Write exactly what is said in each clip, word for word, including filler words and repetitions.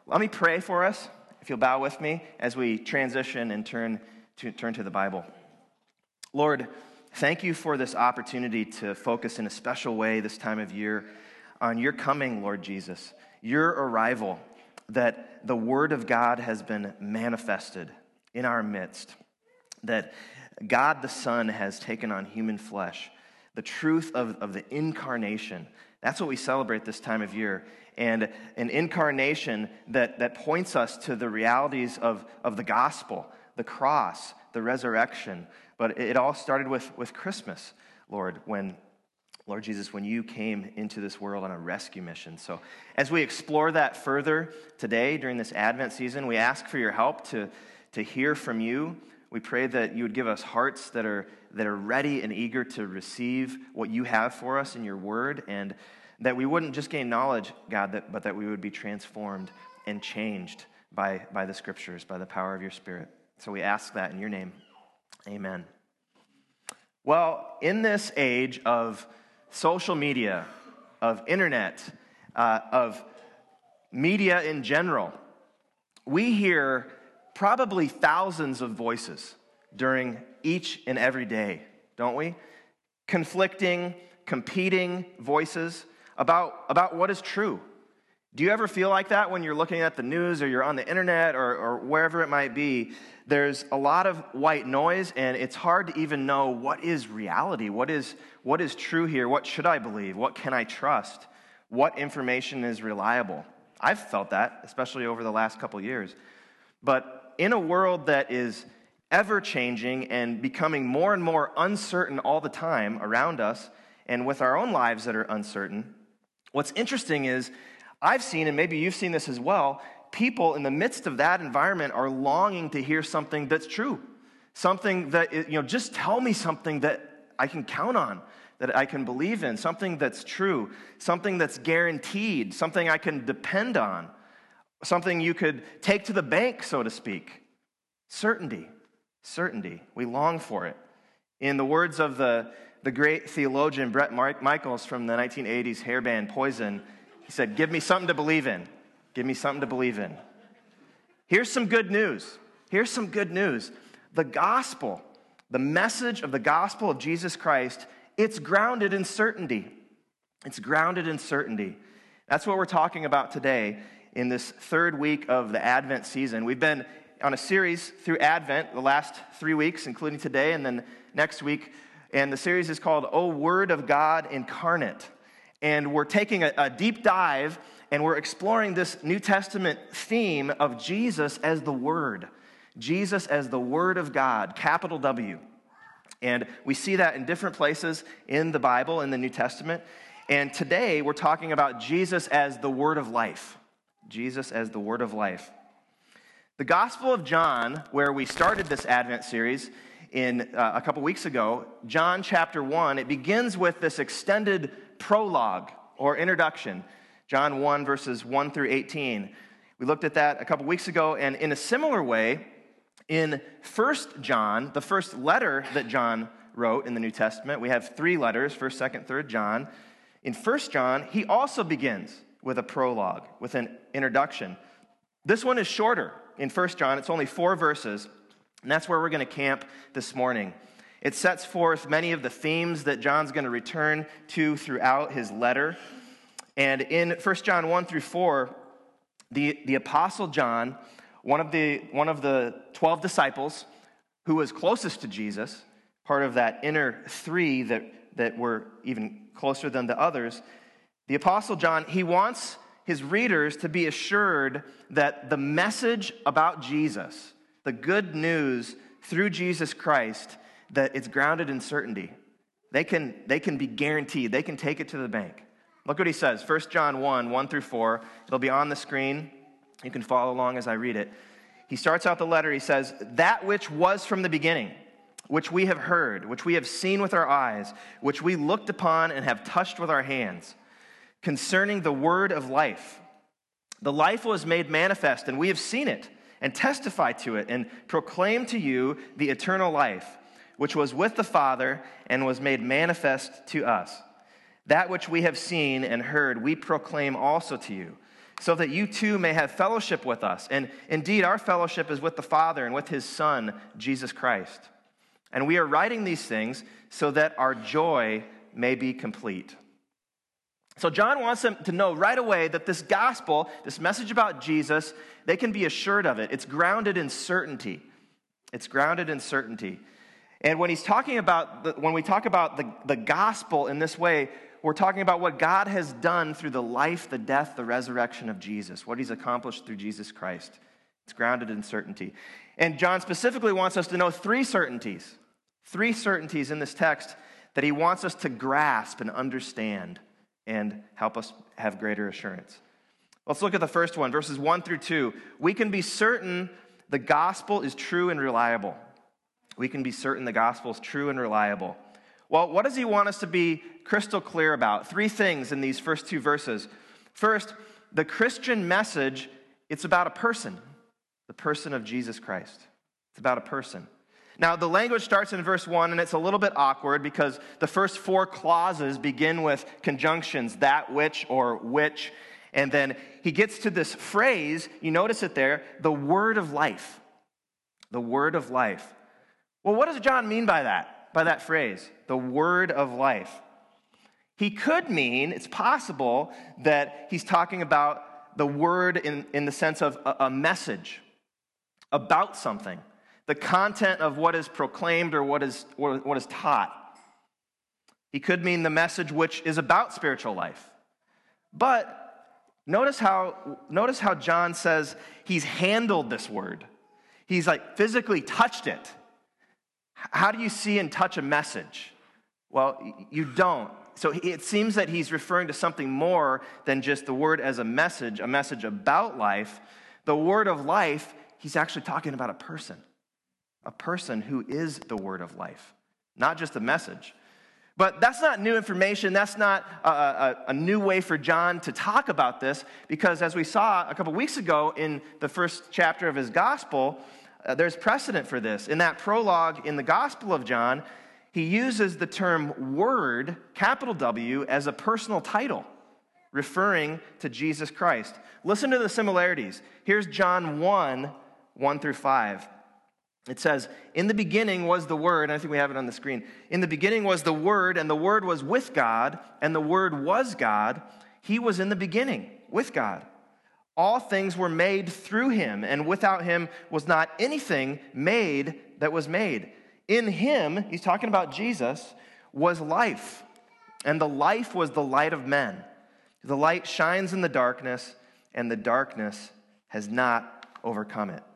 Let me pray for us, if you'll bow with me, as we transition and turn to, turn to the Bible. Lord, thank you for this opportunity to focus in a special way this time of year on your coming, Lord Jesus, your arrival, that the Word of God has been manifested in our midst, that God the Son has taken on human flesh, the truth of, of the incarnation. That's what we celebrate this time of year. And an incarnation that, that points us to the realities of, of the gospel, the cross, the resurrection. But it all started with, with Christmas, Lord, when, Lord Jesus, when you came into this world on a rescue mission. So as we explore that further today during this Advent season, we ask for your help to, to hear from you. We pray that you would give us hearts that are that are ready and eager to receive what you have for us in your word, and that we wouldn't just gain knowledge, God, that, but that we would be transformed and changed by, by the scriptures, by the power of your Spirit. So we ask that in your name. Amen. Well, in this age of social media, of internet, uh, of media in general, we hear probably thousands of voices during each and every day, don't we? Conflicting, competing voices about, about what is true. Do you ever feel like that when you're looking at the news or you're on the internet or, or wherever it might be? There's a lot of white noise, and it's hard to even know what is reality, what is, what is true here, what should I believe, what can I trust, what information is reliable. I've felt that, especially over the last couple years. But in a world that is ever-changing and becoming more and more uncertain all the time around us, and with our own lives that are uncertain, what's interesting is I've seen, and maybe you've seen this as well, people in the midst of that environment are longing to hear something that's true, something that, you know, just tell me something that I can count on, that I can believe in, something that's true, something that's guaranteed, something I can depend on, something you could take to the bank, so to speak. Certainty. Certainty. We long for it. In the words of the, the great theologian Bret Michaels from the nineteen eighties hair band Poison, he said, give me something to believe in. Give me something to believe in. Here's some good news. Here's some good news. The gospel, the message of the gospel of Jesus Christ, it's grounded in certainty. It's grounded in certainty. That's what we're talking about today in this third week of the Advent season. We've been on a series through Advent the last three weeks, including today and then next week. And the series is called, O Word of God Incarnate. And we're taking a, a deep dive, and we're exploring this New Testament theme of Jesus as the Word. Jesus as the Word of God, capital W. And we see that in different places in the Bible, in the New Testament. And today we're talking about Jesus as the Word of life. Jesus as the Word of life. The Gospel of John, where we started this Advent series in uh, a couple weeks ago, John chapter one, it begins with this extended prologue or introduction. John one, verses one through eighteen. We looked at that a couple weeks ago, and in a similar way, in First John, the first letter that John wrote in the New Testament, we have three letters, first, second, third John. In First John, he also begins with a prologue, with an introduction. This one is shorter. In First John, it's only four verses, and that's where we're going to camp this morning. It sets forth many of the themes that John's going to return to throughout his letter. And in First John one through four, the, the Apostle John, one of the one of the twelve disciples who was closest to Jesus, part of that inner three that, that were even closer than the others, the Apostle John, he wants his readers to be assured that the message about Jesus, the good news through Jesus Christ, that it's grounded in certainty. They can, they can be guaranteed. They can take it to the bank. Look what he says, First John one, one through four. It'll be on the screen. You can follow along as I read it. He starts out the letter, he says, that which was from the beginning, which we have heard, which we have seen with our eyes, which we looked upon and have touched with our hands, concerning the word of life. The life was made manifest, and we have seen it, and testify to it, and proclaim to you the eternal life, which was with the Father, and was made manifest to us. That which we have seen and heard, we proclaim also to you, so that you too may have fellowship with us. And indeed, our fellowship is with the Father and with his Son, Jesus Christ. And we are writing these things so that our joy may be complete. So John wants them to know right away that this gospel, this message about Jesus, they can be assured of it. It's grounded in certainty. It's grounded in certainty. And when he's talking about, the, when we talk about the, the gospel in this way, we're talking about what God has done through the life, the death, the resurrection of Jesus, what he's accomplished through Jesus Christ. It's grounded in certainty. And John specifically wants us to know three certainties, three certainties in this text that he wants us to grasp and understand and help us have greater assurance. Let's look at the first one, verses one through two. We can be certain the gospel is true and reliable. We can be certain the gospel is true and reliable. Well, what does he want us to be crystal clear about? Three things in these first two verses. First, the Christian message, it's about a person, the person of Jesus Christ. It's about a person. Now, the language starts in verse one, and it's a little bit awkward because the first four clauses begin with conjunctions, that which or which, and then he gets to this phrase, you notice it there, the word of life. The word of life. Well, what does John mean by that, by that phrase, the word of life? He could mean, it's possible, that he's talking about the word in, in the sense of a, a message about something. The content of what is proclaimed or what is, what is taught. He could mean the message which is about spiritual life. But notice how, notice how John says he's handled this word. He's like physically touched it. How do you see and touch a message? Well, you don't. So it seems that he's referring to something more than just the word as a message, a message about life. The word of life, he's actually talking about a person. A person who is the word of life, not just a message. But that's not new information. That's not a, a, a new way for John to talk about this, because as we saw a couple weeks ago in the first chapter of his gospel, uh, there's precedent for this. In that prologue in the Gospel of John, he uses the term word, capital W, as a personal title, referring to Jesus Christ. Listen to the similarities. Here's John one, one through five. It says, in the beginning was the Word, and I think we have it on the screen. In the beginning was the Word, and the Word was with God, and the Word was God. He was in the beginning with God. All things were made through him, and without him was not anything made that was made. In him, he's talking about Jesus, was life, and the life was the light of men. The light shines in the darkness, and the darkness has not overcome it.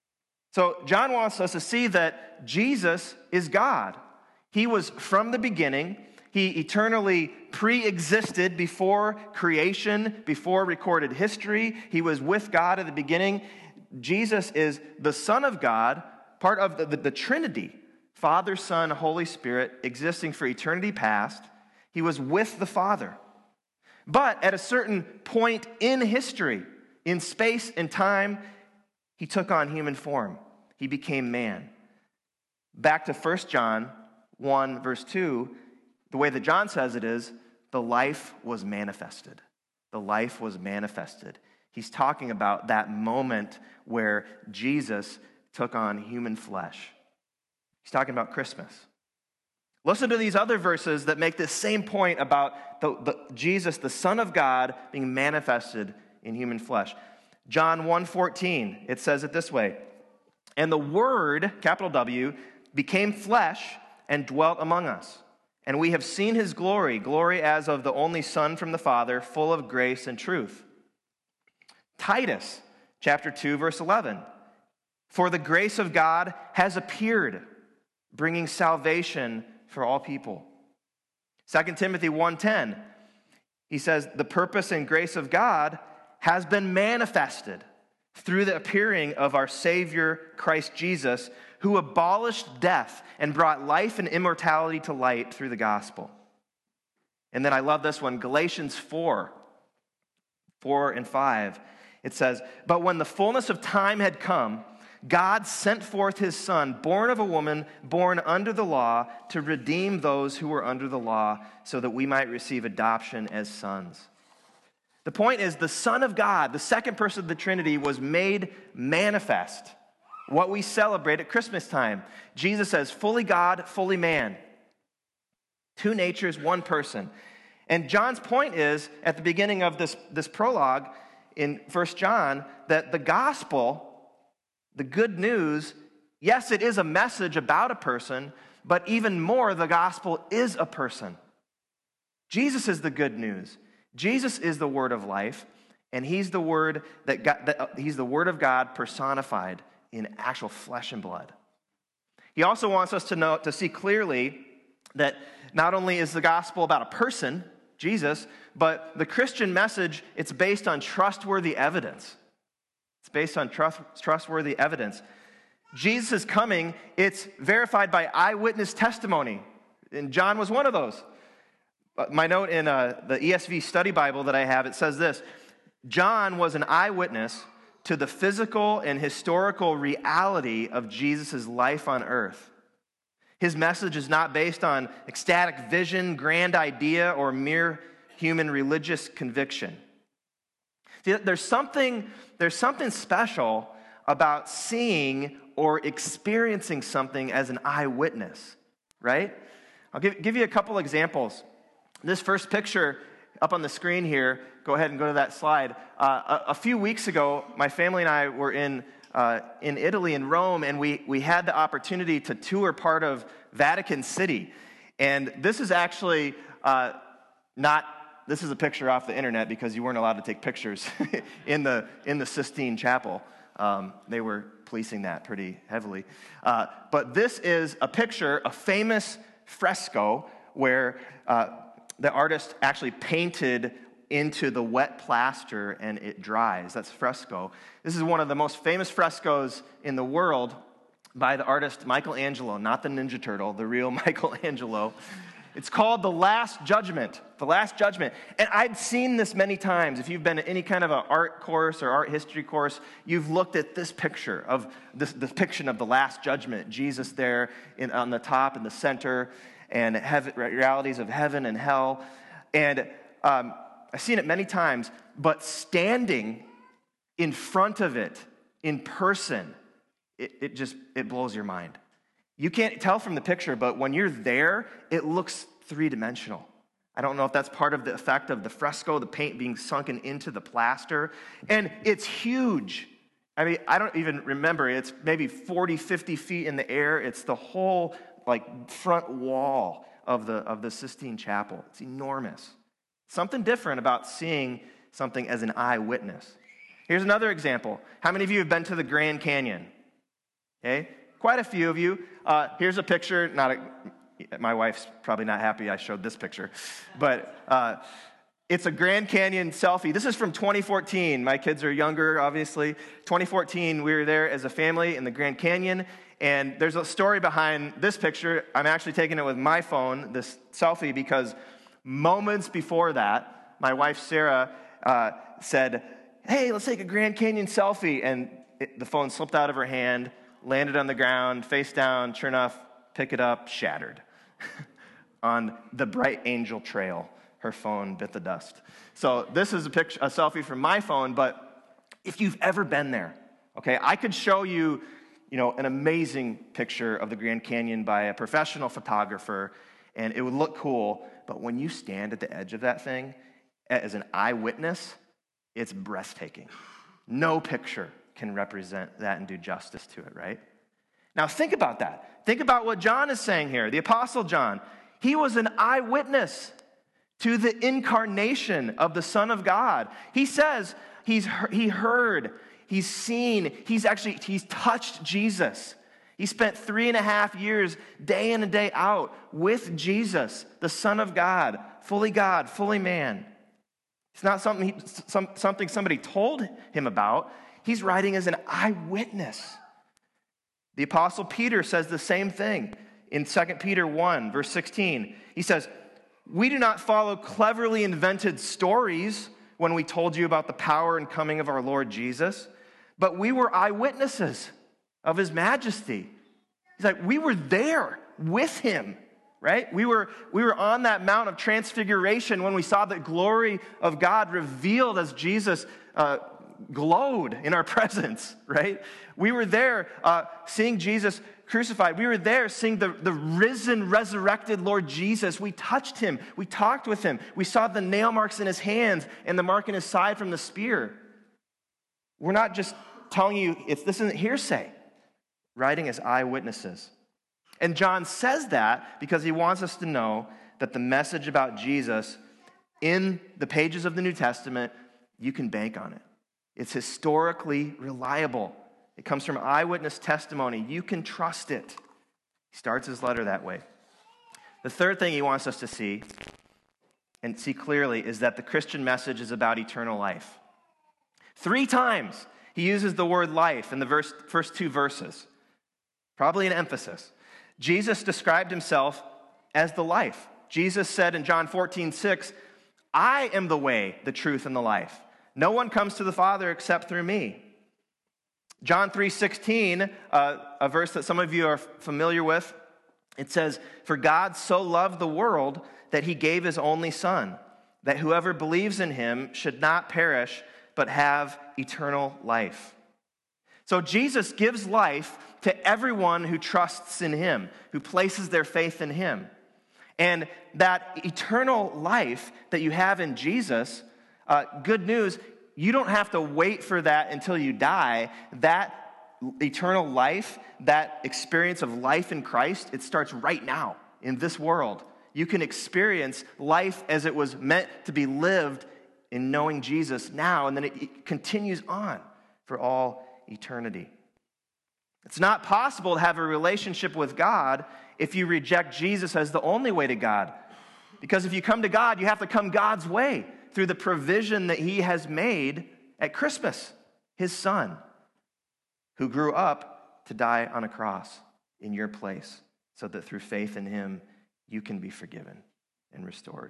So John wants us to see that Jesus is God. He was from the beginning. He eternally pre-existed before creation, before recorded history. He was with God at the beginning. Jesus is the Son of God, part of the, the, the Trinity, Father, Son, Holy Spirit, existing for eternity past. He was with the Father. But at a certain point in history, in space and time, he took on human form. He became man. Back to First John one, verse two, the way that John says it is, the life was manifested. The life was manifested. He's talking about that moment where Jesus took on human flesh. He's talking about Christmas. Listen to these other verses that make this same point about the, the, Jesus, the Son of God, being manifested in human flesh. John one fourteen, it says it this way, and the Word, capital W, became flesh and dwelt among us. And we have seen his glory, glory as of the only Son from the Father, full of grace and truth. Titus, chapter two, verse eleven, for the grace of God has appeared, bringing salvation for all people. Second Timothy one ten, he says, the purpose and grace of God has been manifested through the appearing of our Savior, Christ Jesus, who abolished death and brought life and immortality to light through the gospel. And then I love this one, Galatians four, four and five. It says, but when the fullness of time had come, God sent forth his Son, born of a woman, born under the law, to redeem those who were under the law, so that we might receive adoption as sons. The point is, the Son of God, the second person of the Trinity, was made manifest. What we celebrate at Christmas time. Jesus says, fully God, fully man. Two natures, one person. And John's point is, at the beginning of this, this prologue in First John, that the gospel, the good news, yes, it is a message about a person, but even more, the gospel is a person. Jesus is the good news. Jesus is the word of life, and he's the word that, God, that uh, he's the word of God personified in actual flesh and blood. He also wants us to know, to see clearly that not only is the gospel about a person, Jesus, but the Christian message, it's based on trustworthy evidence. It's based on trust, trustworthy evidence. Jesus is coming, it's verified by eyewitness testimony. And John was one of those. My note in uh, the E S V study Bible that I have, it says this: John was an eyewitness to the physical and historical reality of Jesus' life on earth. His message is not based on ecstatic vision, grand idea, or mere human religious conviction. See, there's something, there's something special about seeing or experiencing something as an eyewitness, right? I'll give, give you a couple examples. This first picture up on the screen here, go ahead and go to that slide. Uh, a, a few weeks ago, my family and I were in uh, in Italy, in Rome, and we, we had the opportunity to tour part of Vatican City. And this is actually uh, not, this is a picture off the internet because you weren't allowed to take pictures in the in the Sistine Chapel. Um, they were policing that pretty heavily. Uh, but this is a picture, a famous fresco where uh, the artist actually painted into the wet plaster and it dries. That's fresco. This is one of the most famous frescoes in the world by the artist Michelangelo, not the Ninja Turtle, the real Michelangelo. It's called The Last Judgment. The Last Judgment. And I've seen this many times. If you've been at any kind of an art course or art history course, you've looked at this picture of this depiction of the Last Judgment. Jesus there in, on the top in the center, and heaven, realities of heaven and hell. And um, I've seen it many times, but standing in front of it in person, it, it just, it blows your mind. You can't tell from the picture, but when you're there, it looks three-dimensional. I don't know if that's part of the effect of the fresco, the paint being sunken into the plaster. And it's huge. I mean, I don't even remember. It's maybe forty, fifty feet in the air. It's the whole, like, front wall of the, of the Sistine Chapel. It's enormous. Something different about seeing something as an eyewitness. Here's another example. How many of you have been to the Grand Canyon? Okay, quite a few of you. Uh, here's a picture. Not a, my wife's probably not happy I showed this picture, but uh, it's a Grand Canyon selfie. This is from twenty fourteen. My kids are younger, obviously. twenty fourteen, we were there as a family in the Grand Canyon, and there's a story behind this picture. I'm actually taking it with my phone, this selfie, because moments before that, my wife Sarah uh, said, "Hey, let's take a Grand Canyon selfie," and it, the phone slipped out of her hand, landed on the ground, face down, sure enough, pick it up, shattered. On the Bright Angel Trail, her phone bit the dust. So this is a picture, a selfie from my phone, but if you've ever been there, okay, I could show you, you know, an amazing picture of the Grand Canyon by a professional photographer, and it would look cool, but when you stand at the edge of that thing as an eyewitness, it's breathtaking. No picture can represent that and do justice to it, right? Now think about that. Think about what John is saying here, the Apostle John. He was an eyewitness to the incarnation of the Son of God. He says he's he heard, he's seen, he's actually, he's touched Jesus. He spent three and a half years, day in and day out, with Jesus, the Son of God, fully God, fully man. It's not something, he, some, something somebody told him about. He's writing as an eyewitness. The Apostle Peter says the same thing in Second Peter one, verse sixteen. He says, "We do not follow cleverly invented stories when we told you about the power and coming of our Lord Jesus, but we were eyewitnesses of his majesty." He's like, we were there with him, right? We were, we were on that Mount of Transfiguration when we saw the glory of God revealed as Jesus uh, glowed in our presence, right? We were there uh, seeing Jesus crucified. We were there seeing the, the risen, resurrected Lord Jesus. We touched him. We talked with him. We saw the nail marks in his hands and the mark in his side from the spear. We're not just telling you, it's, this isn't hearsay. Writing as eyewitnesses. And John says that because he wants us to know that the message about Jesus in the pages of the New Testament, you can bank on it. It's historically reliable. It comes from eyewitness testimony. You can trust it. He starts his letter that way. The third thing he wants us to see, and see clearly, is that the Christian message is about eternal life. Three times he uses the word life in the verse, first two verses. Probably an emphasis. Jesus described himself as the life. Jesus said in John fourteen six, I am the way, the truth, and the life. No one comes to the Father except through me. John three sixteen, uh, a verse that some of you are familiar with, it says, for God so loved the world that he gave his only Son, that whoever believes in him should not perish, but have eternal life. So Jesus gives life to everyone who trusts in him, who places their faith in him. And that eternal life that you have in Jesus, uh, good news, you don't have to wait for that until you die. That eternal life, that experience of life in Christ, it starts right now in this world. You can experience life as it was meant to be lived in knowing Jesus now, and then it, it continues on for all eternity. It's not possible to have a relationship with God if you reject Jesus as the only way to God. Because if you come to God, you have to come God's way through the provision that he has made at Christmas, his Son, who grew up to die on a cross in your place, so that through faith in him, you can be forgiven and restored.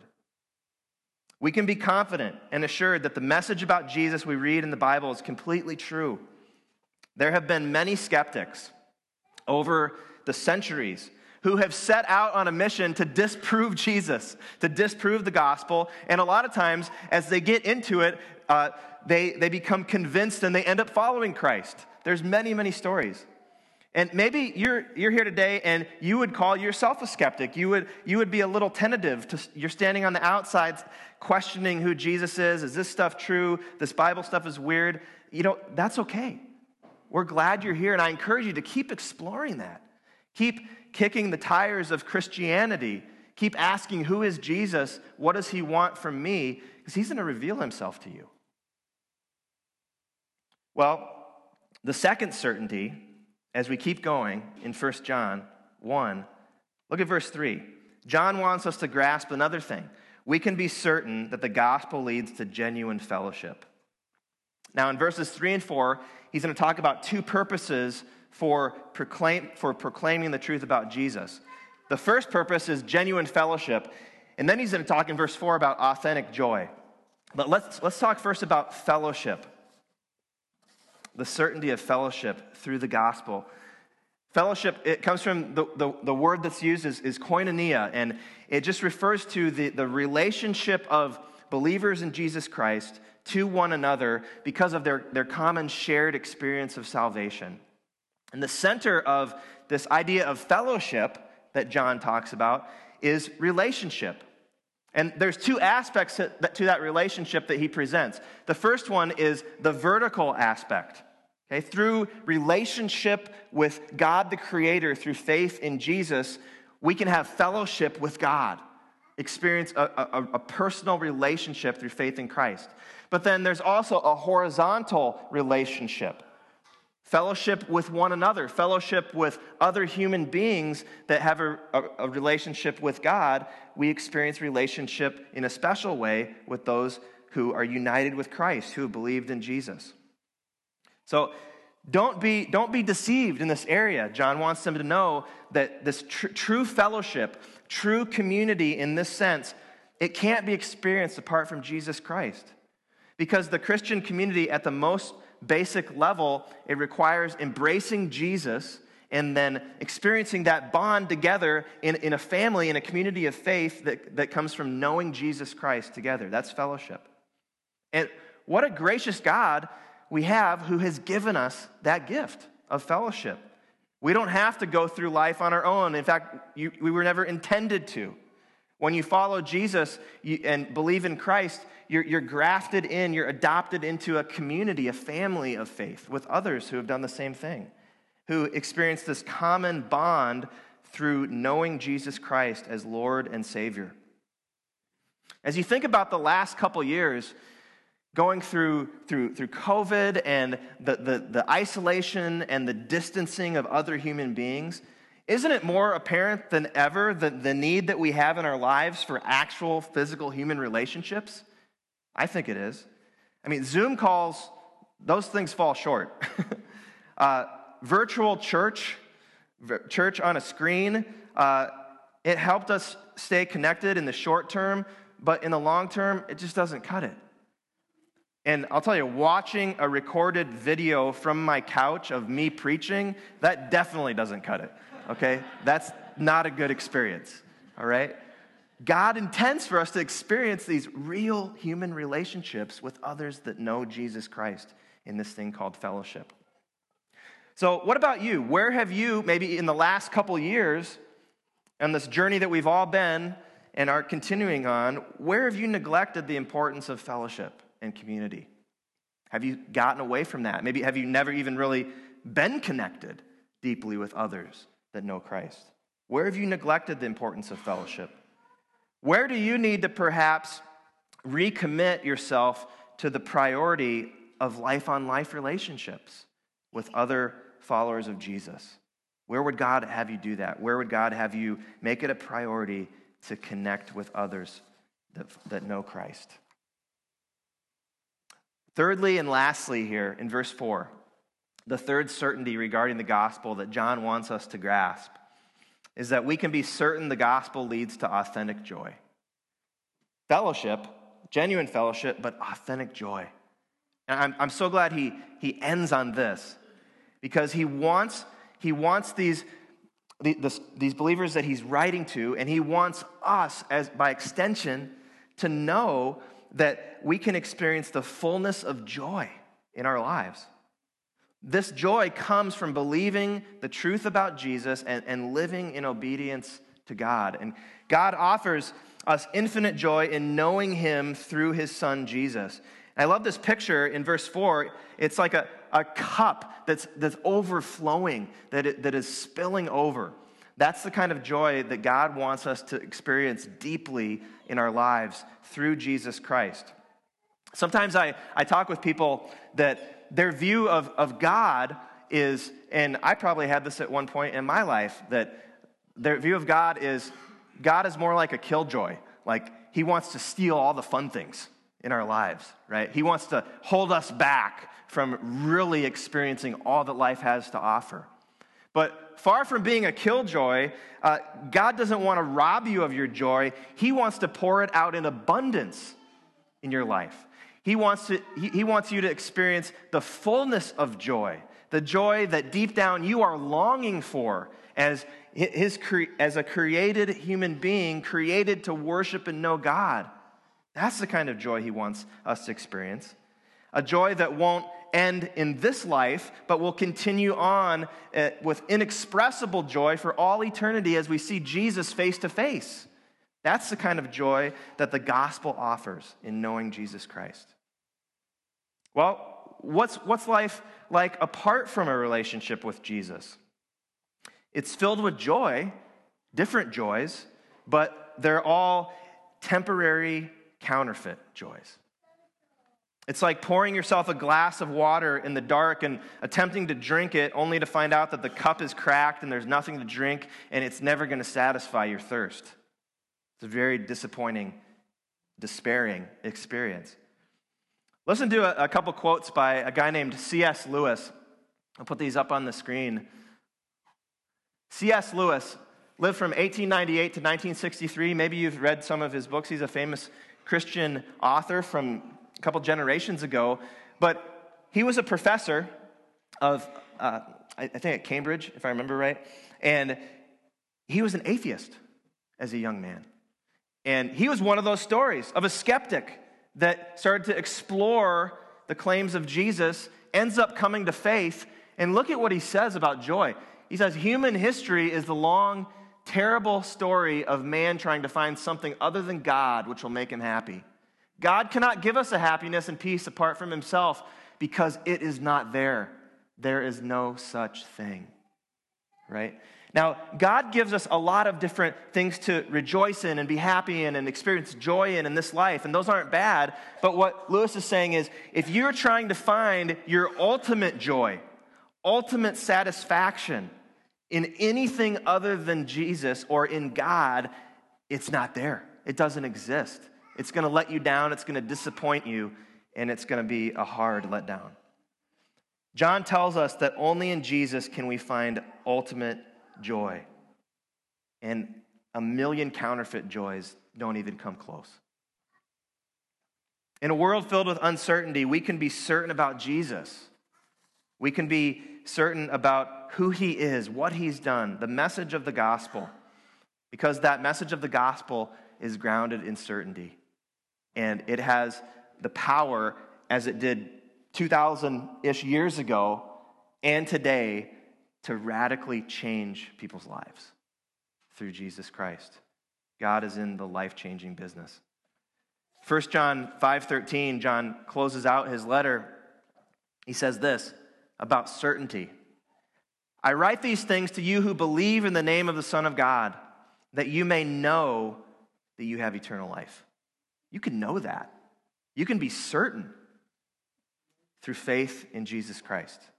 We can be confident and assured that the message about Jesus we read in the Bible is completely true. There have been many skeptics over the centuries who have set out on a mission to disprove Jesus, to disprove the gospel, and a lot of times, as they get into it, uh, they, they become convinced and they end up following Christ. There's many, many stories. And maybe you're you're here today and you would call yourself a skeptic. You would you would be a little tentative. To, you're standing on the outside questioning who Jesus is. Is this stuff true? This Bible stuff is weird. You know, that's okay. We're glad you're here, and I encourage you to keep exploring that. Keep kicking the tires of Christianity. Keep asking, who is Jesus? What does he want from me? Because he's going to reveal himself to you. Well, the second certainty, as we keep going in First John one, look at verse three. John wants us to grasp another thing. We can be certain that the gospel leads to genuine fellowship. Now, in verses three and four, he's going to talk about two purposes for, proclaim, for proclaiming the truth about Jesus. The first purpose is genuine fellowship, and then he's going to talk in verse four about authentic joy. But let's, let's talk first about fellowship. The certainty of fellowship through the gospel. Fellowship, it comes from the, the, the word that's used is, is koinonia, and it just refers to the, the relationship of believers in Jesus Christ to one another because of their, their common shared experience of salvation. And the center of this idea of fellowship that John talks about is relationship. And there's two aspects to that, to that relationship that he presents. The first one is the vertical aspect. Okay, through relationship with God the Creator, through faith in Jesus, we can have fellowship with God, experience a, a, a personal relationship through faith in Christ. But then there's also a horizontal relationship. Fellowship with one another, fellowship with other human beings that have a, a, a relationship with God. We experience relationship in a special way with those who are united with Christ, who have believed in Jesus. So don't be, don't be deceived in this area. John wants them to know that this tr- true fellowship, true community in this sense, it can't be experienced apart from Jesus Christ. Because the Christian community at the most basic level, it requires embracing Jesus and then experiencing that bond together in, in a family, in a community of faith that, that comes from knowing Jesus Christ together. That's fellowship. And what a gracious God we have who has given us that gift of fellowship. We don't have to go through life on our own. In fact, you, we were never intended to. When you follow Jesus you, and believe in Christ, you're, you're grafted in, you're adopted into a community, a family of faith with others who have done the same thing, who experience this common bond through knowing Jesus Christ as Lord and Savior. As you think about the last couple years, going through, through, through COVID and the, the, the isolation and the distancing of other human beings, isn't it more apparent than ever the, the need that we have in our lives for actual physical human relationships? I think it is. I mean, Zoom calls, those things fall short. uh, virtual church, church on a screen, uh, it helped us stay connected in the short term, but in the long term, it just doesn't cut it. And I'll tell you, watching a recorded video from my couch of me preaching, that definitely doesn't cut it, okay? That's not a good experience, all right? God intends for us to experience these real human relationships with others that know Jesus Christ in this thing called fellowship. So what about you? Where have you, maybe in the last couple years, on this journey that we've all been and are continuing on, where have you neglected the importance of fellowship and community? Have you gotten away from that? Maybe have you never even really been connected deeply with others that know Christ? Where have you neglected the importance of fellowship? Where do you need to perhaps recommit yourself to the priority of life-on-life relationships with other followers of Jesus? Where would God have you do that? Where would God have you make it a priority to connect with others that, that know Christ? Thirdly and lastly here in verse four, the third certainty regarding the gospel that John wants us to grasp is that we can be certain the gospel leads to authentic joy. Fellowship, genuine fellowship, but authentic joy. And I'm, I'm so glad he, he ends on this, because he wants, he wants these, the, this, these believers that he's writing to, and he wants us, as by extension, to know that we can experience the fullness of joy in our lives. This joy comes from believing the truth about Jesus and, and living in obedience to God. And God offers us infinite joy in knowing him through his son, Jesus. And I love this picture in verse four. It's like a, a cup that's, that's overflowing, that, it, that is spilling over. That's the kind of joy that God wants us to experience deeply in our lives through Jesus Christ. Sometimes I, I talk with people that their view of, of God is, and I probably had this at one point in my life, that their view of God is, God is more like a killjoy. Like, he wants to steal all the fun things in our lives, right? He wants to hold us back from really experiencing all that life has to offer. But far from being a killjoy, uh, God doesn't want to rob you of your joy. He wants to pour it out in abundance in your life. He wants to, he, he wants you to experience the fullness of joy, the joy that deep down you are longing for as his as a created human being, created to worship and know God. That's the kind of joy he wants us to experience. A joy that won't end in this life, but will continue on uh, with inexpressible joy for all eternity as we see Jesus face to face. That's the kind of joy that the gospel offers in knowing Jesus Christ. Well, what's, what's life like apart from a relationship with Jesus? It's filled with joy, different joys, but they're all temporary, counterfeit joys. It's like pouring yourself a glass of water in the dark and attempting to drink it only to find out that the cup is cracked and there's nothing to drink and it's never going to satisfy your thirst. It's a very disappointing, despairing experience. Listen to a, a couple quotes by a guy named C S Lewis. I'll put these up on the screen. C S Lewis lived from eighteen ninety-eight to nineteen sixty-three. Maybe you've read some of his books. He's a famous Christian author from a couple generations ago. But he was a professor of uh, I think at Cambridge, if I remember right. And he was an atheist as a young man. And he was one of those stories of a skeptic that started to explore the claims of Jesus, ends up coming to faith. And look at what he says about joy. He says, human history is the long, terrible story of man trying to find something other than God which will make him happy. God cannot give us a happiness and peace apart from himself because it is not there. There is no such thing, right? Now, God gives us a lot of different things to rejoice in and be happy in and experience joy in in this life, and those aren't bad. But what Lewis is saying is, if you're trying to find your ultimate joy, ultimate satisfaction in anything other than Jesus or in God, it's not there. It doesn't exist. It's going to let you down, it's going to disappoint you, and it's going to be a hard letdown. John tells us that only in Jesus can we find ultimate joy. And a million counterfeit joys don't even come close. In a world filled with uncertainty, we can be certain about Jesus. We can be certain about who he is, what he's done, the message of the gospel. Because that message of the gospel is grounded in certainty. And it has the power, as it did two thousand-ish years ago and today, to radically change people's lives through Jesus Christ. God is in the life-changing business. First John five thirteen, John closes out his letter. He says this about certainty. I write these things to you who believe in the name of the Son of God, that you may know that you have eternal life. You can know that. You can be certain through faith in Jesus Christ.